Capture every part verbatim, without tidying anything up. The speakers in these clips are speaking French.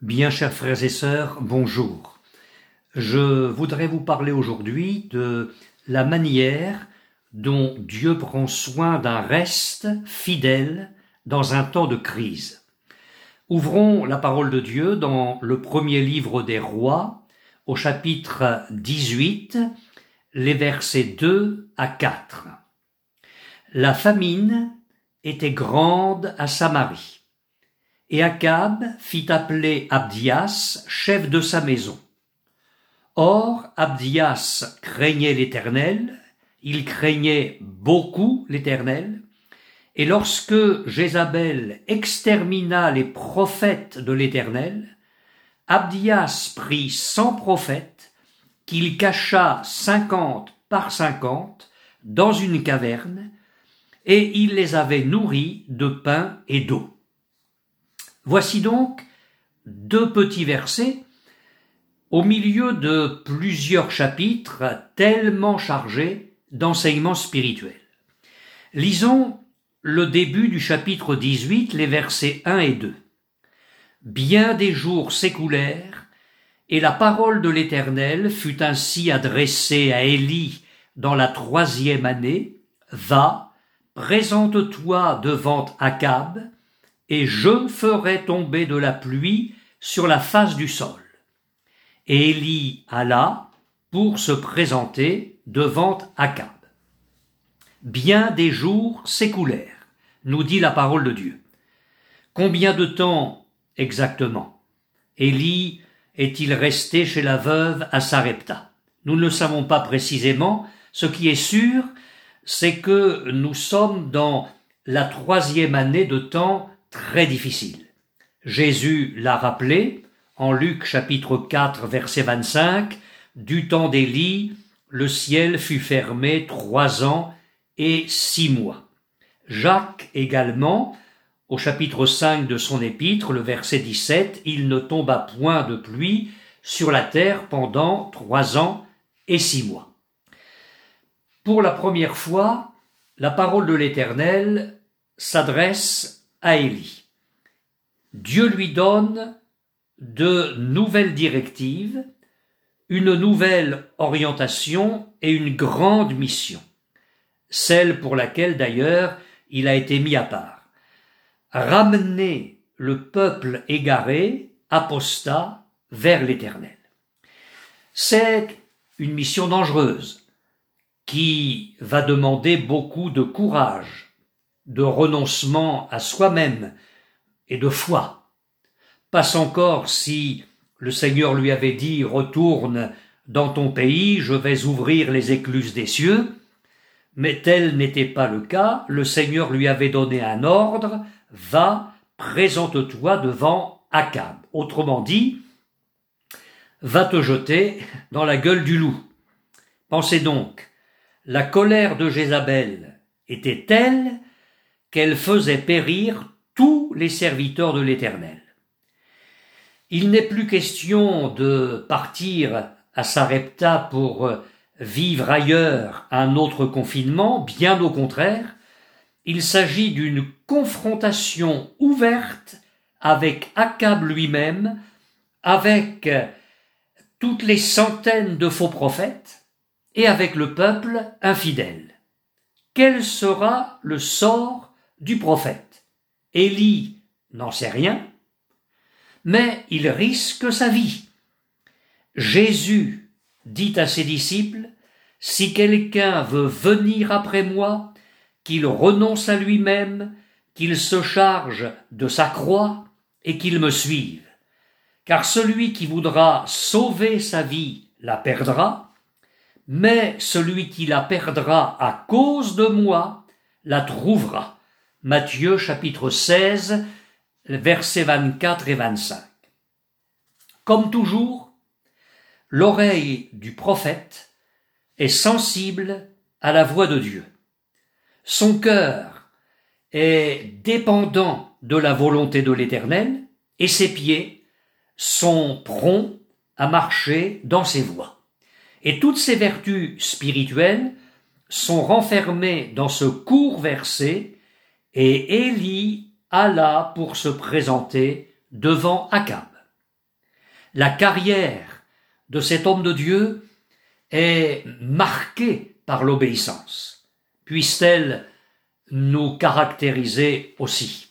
Bien chers frères et sœurs, bonjour. Je voudrais vous parler aujourd'hui de la manière dont Dieu prend soin d'un reste fidèle dans un temps de crise. Ouvrons la parole de Dieu dans le premier livre des Rois, au chapitre dix-huit, les versets deux à quatre. La famine était grande à Samarie. Et Akab fit appeler Abdias, chef de sa maison. Or, Abdias craignait l'Éternel, il craignait beaucoup l'Éternel, et lorsque Jézabel extermina les prophètes de l'Éternel, Abdias prit cent prophètes, qu'il cacha cinquante par cinquante dans une caverne, et il les avait nourris de pain et d'eau. Voici donc deux petits versets au milieu de plusieurs chapitres tellement chargés d'enseignements spirituels. Lisons le début du chapitre dix-huit, les versets un et deux. Bien des jours s'écoulèrent, et la parole de l'Éternel fut ainsi adressée à Élie dans la troisième année. Va, présente-toi devant Akab, et je ferai tomber de la pluie sur la face du sol. Et Élie alla pour se présenter devant Akab. Bien des jours s'écoulèrent, nous dit la parole de Dieu. Combien de temps exactement Élie est-il resté chez la veuve à Sarepta? Nous ne le savons pas précisément. Ce qui est sûr, c'est que nous sommes dans la troisième année de temps très difficile. Jésus l'a rappelé en Luc chapitre quatre verset vingt-cinq, du temps d'Élie, le ciel fut fermé trois ans et six mois. Jacques également, au chapitre cinq de son épître, le verset dix-sept, il ne tomba point de pluie sur la terre pendant trois ans et six mois. Pour la première fois, la parole de l'Éternel s'adresse à Élie. Dieu lui donne de nouvelles directives, une nouvelle orientation et une grande mission, celle pour laquelle d'ailleurs il a été mis à part. Ramener le peuple égaré, apostat, vers l'Éternel. C'est une mission dangereuse qui va demander beaucoup de courage, de renoncement à soi-même et de foi. Passe encore si le Seigneur lui avait dit « Retourne dans ton pays, je vais ouvrir les écluses des cieux », mais tel n'était pas le cas. Le Seigneur lui avait donné un ordre « Va, présente-toi devant Akab ». Autrement dit, va te jeter dans la gueule du loup. Pensez donc, la colère de Jézabel était telle qu'elle faisait périr tous les serviteurs de l'Éternel. Il n'est plus question de partir à Sarepta pour vivre ailleurs un autre confinement, bien au contraire, il s'agit d'une confrontation ouverte avec Akab lui-même, avec toutes les centaines de faux prophètes et avec le peuple infidèle. Quel sera le sort du prophète? Élie n'en sait rien, mais il risque sa vie. Jésus dit à ses disciples, « Si quelqu'un veut venir après moi, qu'il renonce à lui-même, qu'il se charge de sa croix et qu'il me suive. Car celui qui voudra sauver sa vie la perdra, mais celui qui la perdra à cause de moi la trouvera. » Matthieu chapitre seize, versets vingt-quatre et vingt-cinq. Comme toujours, l'oreille du prophète est sensible à la voix de Dieu. Son cœur est dépendant de la volonté de l'Éternel et ses pieds sont prompts à marcher dans ses voies. Et toutes ces vertus spirituelles sont renfermées dans ce court verset. Et Élie alla pour se présenter devant Akab. La carrière de cet homme de Dieu est marquée par l'obéissance. Puisse-t-elle nous caractériser aussi.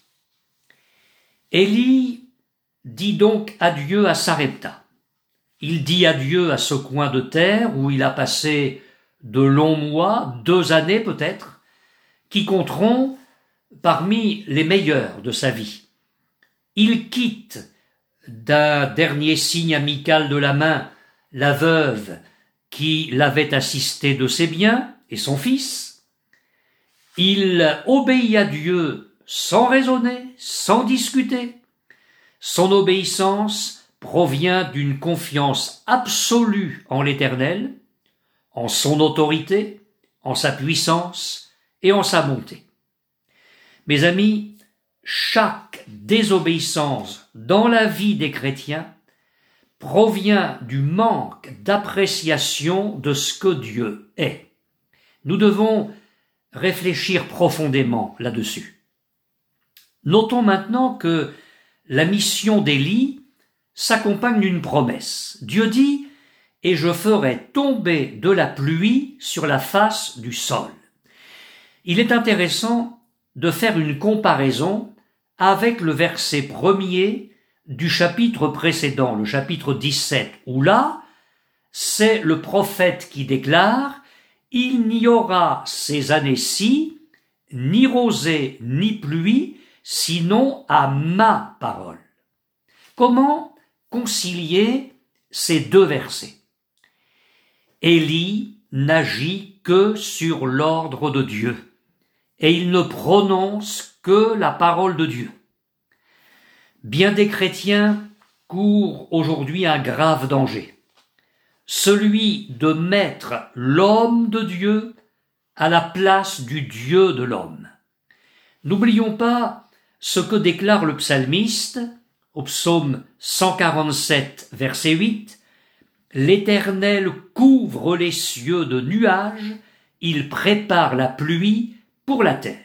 Élie dit donc adieu à Sarepta. Il dit adieu à ce coin de terre où il a passé de longs mois, deux années peut-être, qui compteront parmi les meilleurs de sa vie. Il quitte d'un dernier signe amical de la main la veuve qui l'avait assisté de ses biens et son fils. Il obéit à Dieu sans raisonner, sans discuter. Son obéissance provient d'une confiance absolue en l'Éternel, en son autorité, en sa puissance et en sa bonté. Mes amis, chaque désobéissance dans la vie des chrétiens provient du manque d'appréciation de ce que Dieu est. Nous devons réfléchir profondément là-dessus. Notons maintenant que la mission d'Élie s'accompagne d'une promesse. Dieu dit « Et je ferai tomber de la pluie sur la face du sol ». Il est intéressant de faire une comparaison avec le verset premier du chapitre précédent, le chapitre dix-sept, où là, c'est le prophète qui déclare « Il n'y aura ces années-ci ni rosée ni pluie, sinon à ma parole ». Comment concilier ces deux versets? Élie n'agit que sur l'ordre de Dieu, et il ne prononce que la parole de Dieu. Bien des chrétiens courent aujourd'hui un grave danger, celui de mettre l'homme de Dieu à la place du Dieu de l'homme. N'oublions pas ce que déclare le psalmiste au psaume cent quarante-sept, verset huit, « L'Éternel couvre les cieux de nuages, il prépare la pluie pour la terre. »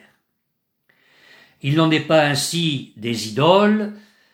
Il n'en est pas ainsi des idoles,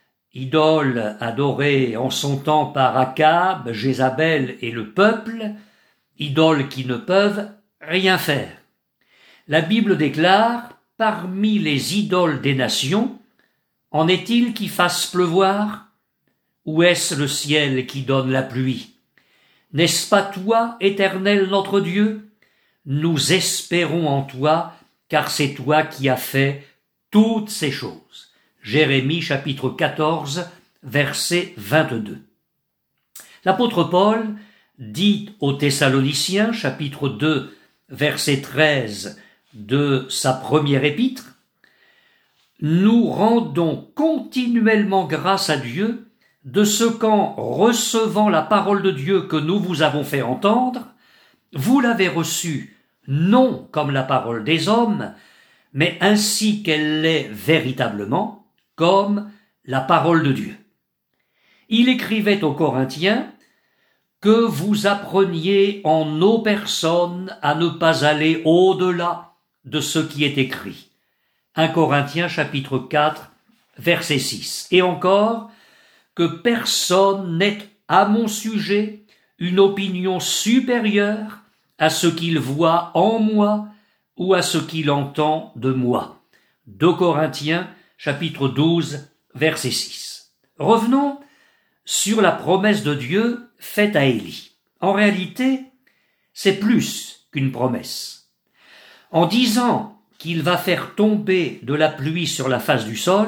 idoles adorées en son temps par Akab, Jézabel et le peuple, idoles qui ne peuvent rien faire. La Bible déclare, parmi les idoles des nations, en est-il qui fasse pleuvoir? Ou est-ce le ciel qui donne la pluie? N'est-ce pas toi, Éternel notre Dieu? Nous espérons en toi, car c'est toi qui as fait toutes ces choses. Jérémie chapitre quatorze, verset vingt-deux. L'apôtre Paul dit aux Thessaloniciens, chapitre deux, verset treize de sa première épître, « Nous rendons continuellement grâce à Dieu de ce qu'en recevant la parole de Dieu que nous vous avons fait entendre, vous l'avez reçue non comme la parole des hommes, mais ainsi qu'elle l'est véritablement, comme la parole de Dieu. » Il écrivait aux Corinthiens que vous appreniez en nos personnes à ne pas aller au-delà de ce qui est écrit. un Corinthiens chapitre quatre, verset six. Et encore, que personne n'ait à mon sujet une opinion supérieure à ce qu'il voit en moi ou à ce qu'il entend de moi. deux Corinthiens chapitre douze, verset six. Revenons sur la promesse de Dieu faite à Élie. En réalité, c'est plus qu'une promesse. En disant qu'il va faire tomber de la pluie sur la face du sol,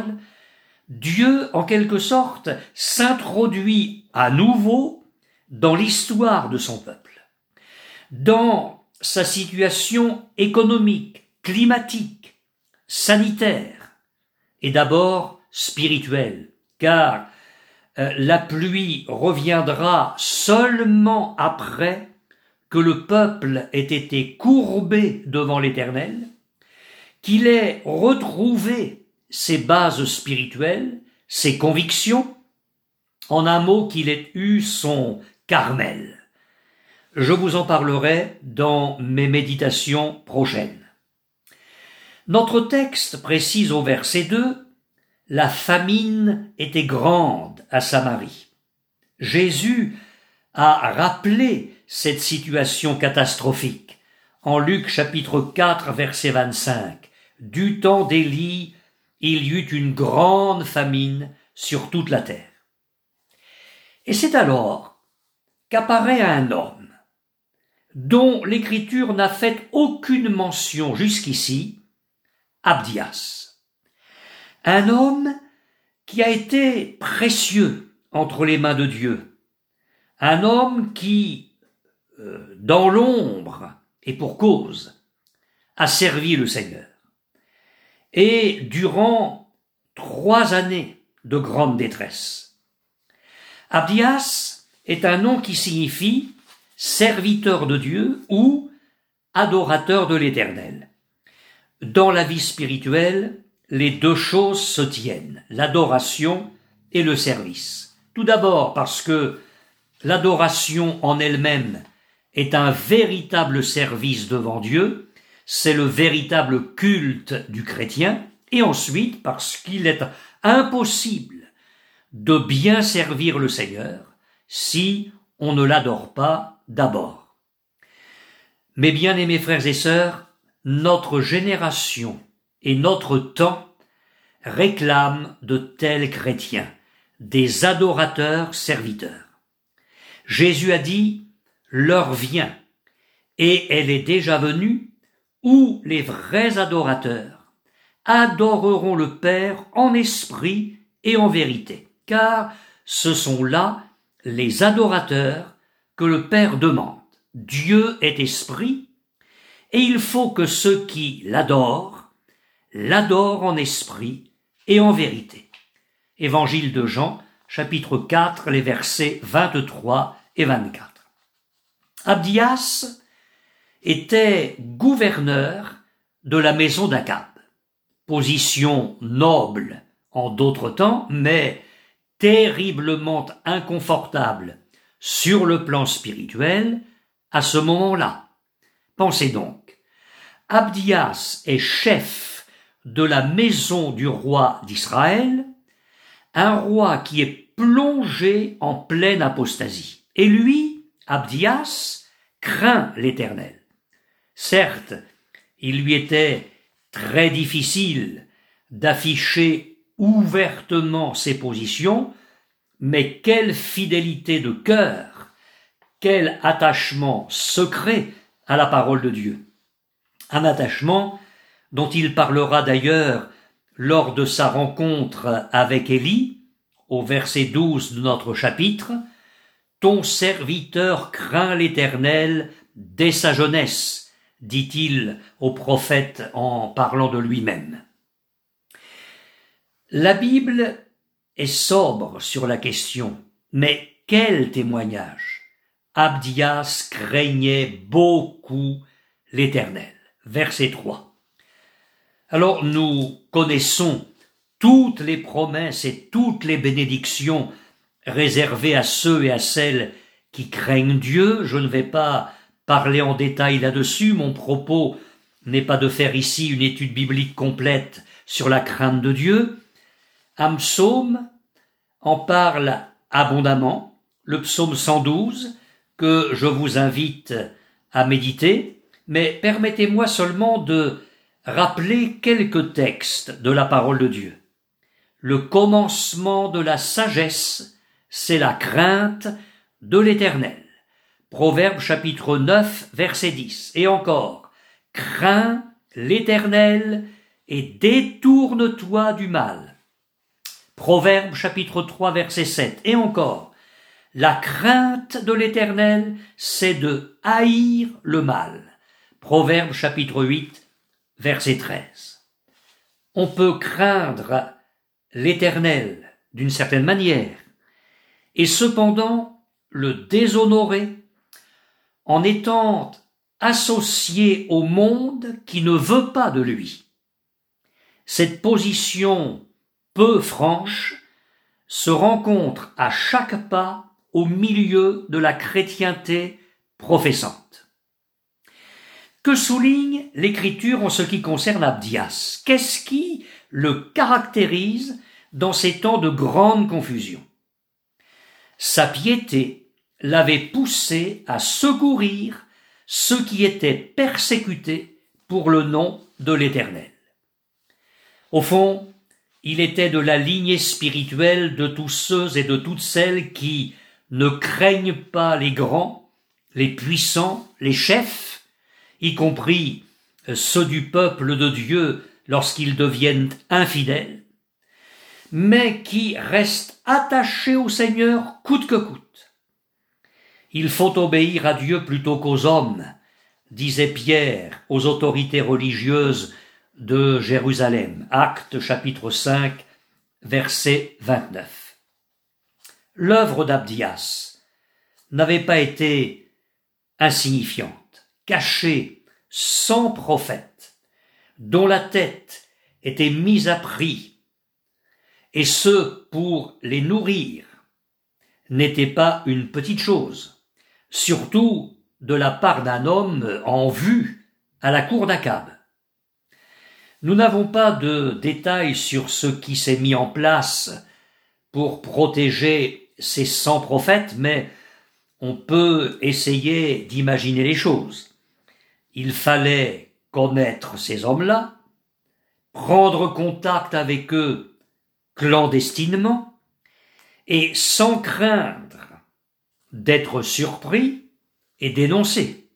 Dieu, en quelque sorte, s'introduit à nouveau dans l'histoire de son peuple, dans sa situation économique, climatique, sanitaire et d'abord spirituelle, car euh, la pluie reviendra seulement après que le peuple ait été courbé devant l'Éternel, qu'il ait retrouvé ses bases spirituelles, ses convictions, en un mot qu'il ait eu son Carmel. Je vous en parlerai dans mes méditations prochaines. Notre texte précise au verset deux, « La famine était grande à Samarie ». Jésus a rappelé cette situation catastrophique. En Luc chapitre quatre, verset vingt-cinq, « Du temps d'Élie, il y eut une grande famine sur toute la terre. » Et c'est alors qu'apparaît un homme dont l'Écriture n'a fait aucune mention jusqu'ici, Abdias. Un homme qui a été précieux entre les mains de Dieu. Un homme qui, euh, dans l'ombre et pour cause, a servi le Seigneur. Et durant trois années de grande détresse. Abdias est un nom qui signifie serviteur de Dieu ou adorateur de l'Éternel. Dans la vie spirituelle, les deux choses se tiennent, l'adoration et le service. Tout d'abord parce que l'adoration en elle-même est un véritable service devant Dieu, c'est le véritable culte du chrétien, et ensuite parce qu'il est impossible de bien servir le Seigneur si on ne l'adore pas d'abord. Mes bien-aimés frères et sœurs, notre génération et notre temps réclament de tels chrétiens, des adorateurs serviteurs. Jésus a dit « l'heure vient » et elle est déjà venue où les vrais adorateurs adoreront le Père en esprit et en vérité, car ce sont là les adorateurs que le Père demande. Dieu est esprit, et il faut que ceux qui l'adorent, l'adorent en esprit et en vérité. Évangile de Jean, chapitre quatre, les versets vingt-trois et vingt-quatre. Abdias était gouverneur de la maison d'Akab. Position noble en d'autres temps, mais terriblement inconfortable sur le plan spirituel à ce moment-là. Pensez donc, Abdias est chef de la maison du roi d'Israël, un roi qui est plongé en pleine apostasie. Et lui, Abdias, craint l'Éternel. Certes, il lui était très difficile d'afficher ouvertement ses positions, mais quelle fidélité de cœur, quel attachement secret à la parole de Dieu. Un attachement dont il parlera d'ailleurs lors de sa rencontre avec Élie, au verset douze de notre chapitre, « Ton serviteur craint l'Éternel dès sa jeunesse », dit-il au prophète en parlant de lui-même. La Bible est sobre sur la question, mais quel témoignage! Abdias craignait beaucoup l'Éternel. Verset trois. Alors nous connaissons toutes les promesses et toutes les bénédictions réservées à ceux et à celles qui craignent Dieu. Je ne vais pas parler en détail là-dessus. Mon propos n'est pas de faire ici une étude biblique complète sur la crainte de Dieu. Un psaume en parle abondamment, le psaume cent douze, que je vous invite à méditer, mais permettez-moi seulement de rappeler quelques textes de la parole de Dieu. Le commencement de la sagesse, c'est la crainte de l'Éternel. Proverbe chapitre neuf, verset dix. Et encore, crains l'Éternel et détourne-toi du mal. Proverbe chapitre trois, verset sept. Et encore, la crainte de l'Éternel, c'est de haïr le mal. Proverbe chapitre huit, verset treize. On peut craindre l'Éternel d'une certaine manière, et cependant le déshonorer en étant associé au monde qui ne veut pas de lui. Cette position peu franche se rencontre à chaque pas au milieu de la chrétienté professante. Que souligne l'Écriture en ce qui concerne Abdias? Qu'est-ce qui le caractérise dans ces temps de grande confusion? Sa piété l'avait poussé à secourir ceux qui étaient persécutés pour le nom de l'Éternel. Au fond, il était de la lignée spirituelle de tous ceux et de toutes celles qui ne craignent pas les grands, les puissants, les chefs, y compris ceux du peuple de Dieu lorsqu'ils deviennent infidèles, mais qui restent attachés au Seigneur coûte que coûte. Il faut obéir à Dieu plutôt qu'aux hommes, disait Pierre aux autorités religieuses de Jérusalem. Actes chapitre cinq, verset vingt-neuf. L'œuvre d'Abdias n'avait pas été insignifiante, cachée, sans prophète, dont la tête était mise à prix, et ce pour les nourrir, n'était pas une petite chose, surtout de la part d'un homme en vue à la cour d'Akab. Nous n'avons pas de détails sur ce qui s'est mis en place pour protéger ces cent prophètes, mais on peut essayer d'imaginer les choses. Il fallait connaître ces hommes-là, prendre contact avec eux clandestinement, et sans craindre d'être surpris et dénoncé.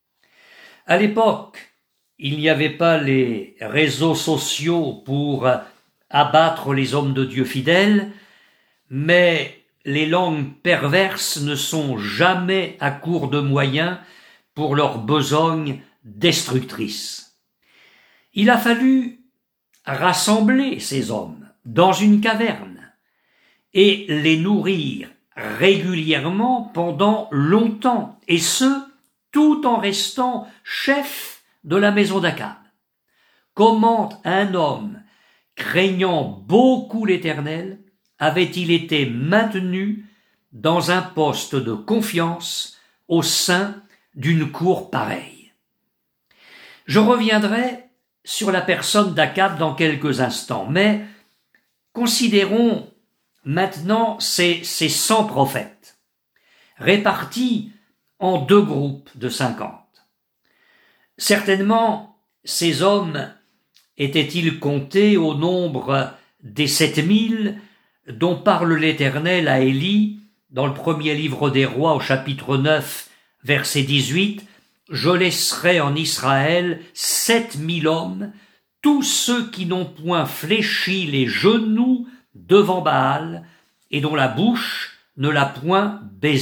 À l'époque, il n'y avait pas les réseaux sociaux pour abattre les hommes de Dieu fidèles, mais les langues perverses ne sont jamais à court de moyens pour leur besogne destructrice. Il a fallu rassembler ces hommes dans une caverne et les nourrir régulièrement pendant longtemps, et ce, tout en restant chef de la maison d'Akab. Comment un homme, craignant beaucoup l'Éternel, avait-il été maintenu dans un poste de confiance au sein d'une cour pareille? Je reviendrai sur la personne d'Akab dans quelques instants, mais considérons maintenant ces, ces cent prophètes, répartis en deux groupes de cinquante. Certainement, ces hommes étaient-ils comptés au nombre des sept mille dont parle l'Éternel à Élie dans le premier livre des Rois au chapitre neuf, verset dix-huit, « Je laisserai en Israël sept mille hommes, tous ceux qui n'ont point fléchi les genoux devant Baal et dont la bouche ne l'a point baisé. »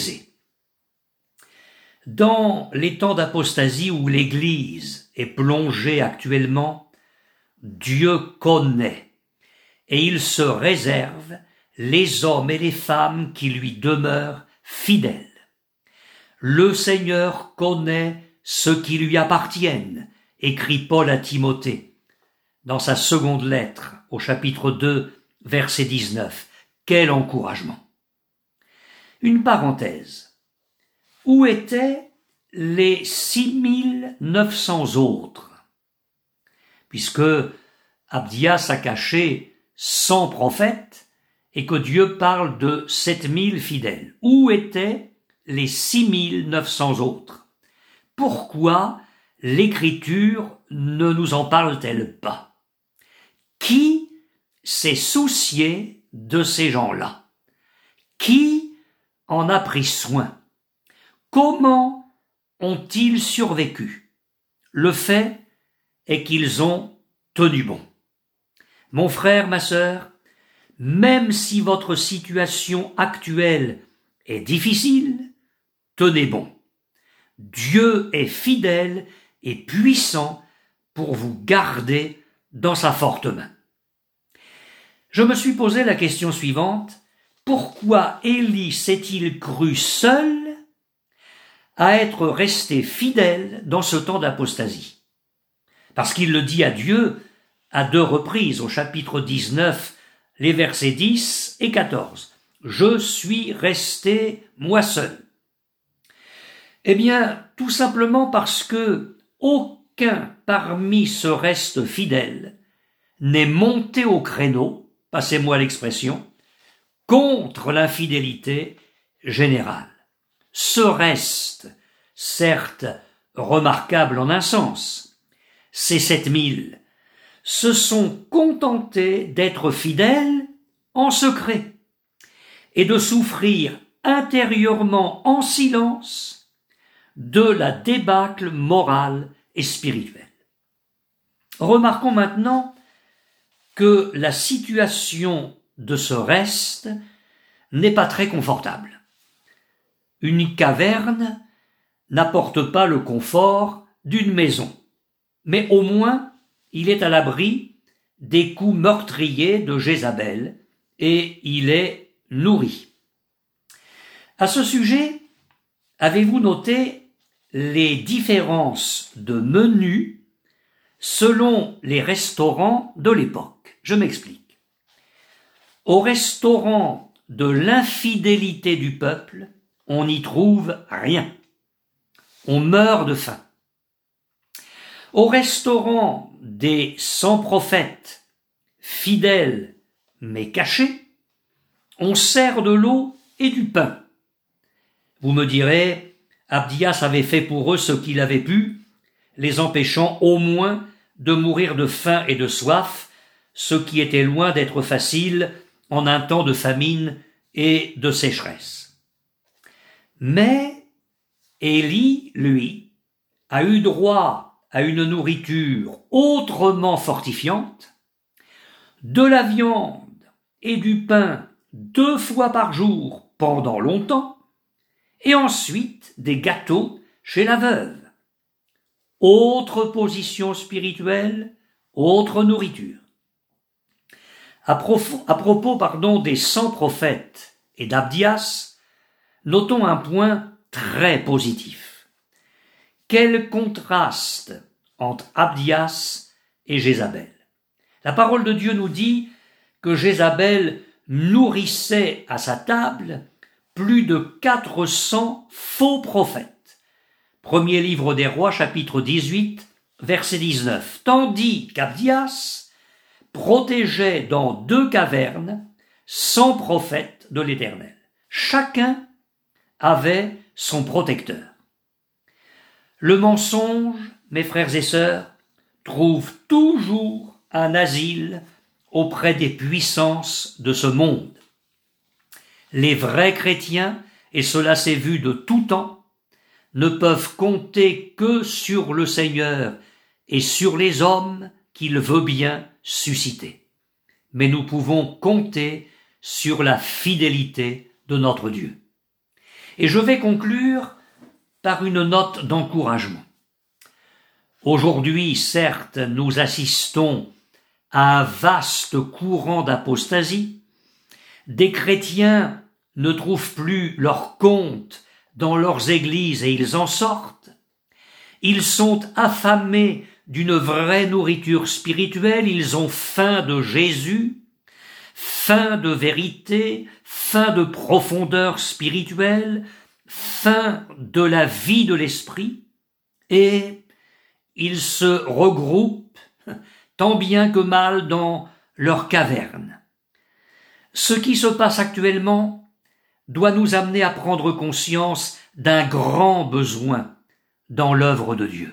Dans les temps d'apostasie où l'Église est plongée actuellement, Dieu connaît et il se réserve les hommes et les femmes qui lui demeurent fidèles. Le Seigneur connaît ceux qui lui appartiennent, écrit Paul à Timothée dans sa seconde lettre au chapitre deux, verset dix-neuf. Quel encouragement! Une parenthèse. Où étaient les six mille neuf cents autres? Puisque Abdias a caché cent prophètes et que Dieu parle de sept mille fidèles. Où étaient les six mille neuf cents autres? Pourquoi l'Écriture ne nous en parle-t-elle pas? Qui s'est soucié de ces gens-là? Qui en a pris soin? Comment ont-ils survécu? Le fait est qu'ils ont tenu bon. Mon frère, ma sœur, même si votre situation actuelle est difficile, tenez bon. Dieu est fidèle et puissant pour vous garder dans sa forte main. Je me suis posé la question suivante: pourquoi Élie s'est-il cru seul à être resté fidèle dans ce temps d'apostasie? Parce qu'il le dit à Dieu à deux reprises au chapitre dix-neuf, les versets dix et quatorze. « Je suis resté moi seul. » Eh bien, tout simplement parce que aucun parmi ce reste fidèle n'est monté au créneau, passez-moi l'expression, contre l'infidélité général. Ce reste, certes remarquable en un sens, ces sept mille, se sont contentés d'être fidèles en secret et de souffrir intérieurement en silence de la débâcle morale et spirituelle. Remarquons maintenant que la situation de ce reste n'est pas très confortable. Une caverne n'apporte pas le confort d'une maison, mais au moins il est à l'abri des coups meurtriers de Jézabel et il est nourri. À ce sujet, avez-vous noté les différences de menus selon les restaurants de l'époque? Je m'explique. Au restaurant de l'infidélité du peuple, on n'y trouve rien. On meurt de faim. Au restaurant des cent prophètes, fidèles mais cachés, on sert de l'eau et du pain. Vous me direz, Abdias avait fait pour eux ce qu'il avait pu, les empêchant au moins de mourir de faim et de soif, ce qui était loin d'être facile en un temps de famine et de sécheresse. Mais Élie, lui, a eu droit à une nourriture autrement fortifiante, de la viande et du pain deux fois par jour pendant longtemps, et ensuite des gâteaux chez la veuve. Autre position spirituelle, autre nourriture. À propos, à propos pardon, des cent prophètes et d'Abdias, notons un point très positif. Quel contraste entre Abdias et Jézabel. La parole de Dieu nous dit que Jézabel nourrissait à sa table plus de quatre cents faux prophètes. Premier livre des Rois, chapitre dix-huit, verset dix-neuf. Tandis qu'Abdias protégeait dans deux cavernes cent prophètes de l'Éternel. Chacun avait son protecteur. Le mensonge, mes frères et sœurs, trouve toujours un asile auprès des puissances de ce monde. Les vrais chrétiens, et cela s'est vu de tout temps, ne peuvent compter que sur le Seigneur et sur les hommes qu'il veut bien susciter. Mais nous pouvons compter sur la fidélité de notre Dieu. Et je vais conclure par une note d'encouragement. Aujourd'hui, certes, nous assistons à un vaste courant d'apostasie. Des chrétiens ne trouvent plus leur compte dans leurs églises et ils en sortent. Ils sont affamés d'une vraie nourriture spirituelle, ils ont faim de Jésus, faim de vérité, faim de profondeur spirituelle, faim de la vie de l'esprit, et ils se regroupent tant bien que mal dans leur caverne. Ce qui se passe actuellement doit nous amener à prendre conscience d'un grand besoin dans l'œuvre de Dieu.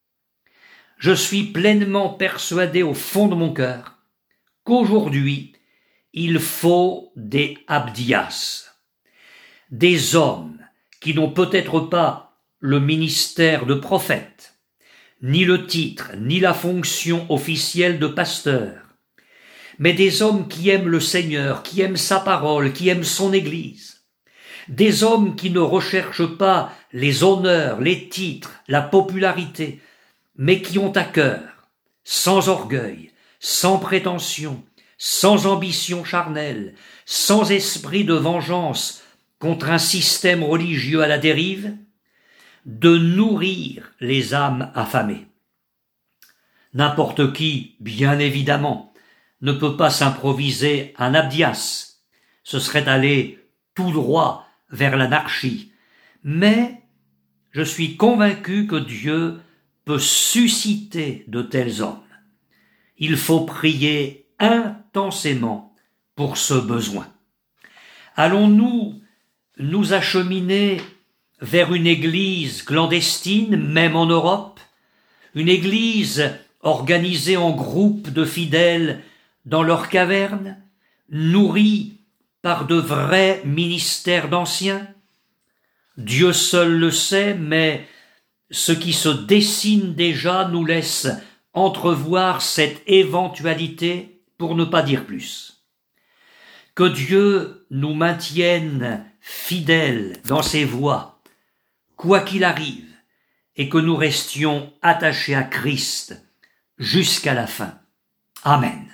Je suis pleinement persuadé au fond de mon cœur qu'aujourd'hui, il faut des Abdias, des hommes qui n'ont peut-être pas le ministère de prophète, ni le titre, ni la fonction officielle de pasteur, mais des hommes qui aiment le Seigneur, qui aiment sa parole, qui aiment son Église, des hommes qui ne recherchent pas les honneurs, les titres, la popularité, mais qui ont à cœur, sans orgueil, sans prétention, sans ambition charnelle, sans esprit de vengeance contre un système religieux à la dérive, de nourrir les âmes affamées. N'importe qui, bien évidemment, ne peut pas s'improviser un Abdias, ce serait aller tout droit vers l'anarchie, mais je suis convaincu que Dieu peut susciter de tels hommes. Il faut prier intensément pour ce besoin. Allons-nous nous acheminer vers une église clandestine, même en Europe, une église organisée en groupes de fidèles dans leurs cavernes, nourrie par de vrais ministères d'anciens? Dieu seul le sait, mais ce qui se dessine déjà nous laisse entrevoir cette éventualité, pour ne pas dire plus. Que Dieu nous maintienne fidèles dans ses voies, quoi qu'il arrive, et que nous restions attachés à Christ jusqu'à la fin. Amen.